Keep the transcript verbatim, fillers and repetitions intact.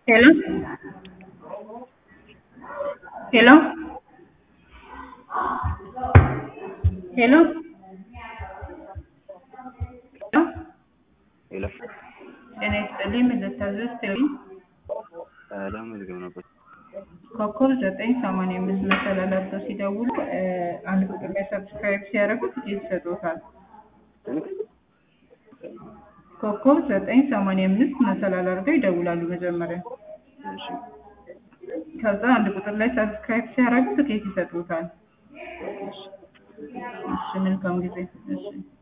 Hello? Hello? Hello? Hello? ሄሎ ጤና ይስጥልኝ ልታዘዝ ትሪ ለመዝገብ ነበር። ኮከብ ዘጠኝ ሰማንያ አምስት መሰላል አድርገው ሲደውሉ አንድ ቁጥር ላይ ሰብስክራይብ ሲያደርጉ ትኬት ይሰጡታል። ኮከብ ዘጠኝ ሰማንያ አምስት መሰላል አድርገው ይደውላሉ መጀመሪያ። እሺ ከዛ አንድ ቁጥር ላይ ሰብስክራይብ ሲያደርጉ ትኬት ይሰጡታል። እሺ መልካም ጊዜ። እሺ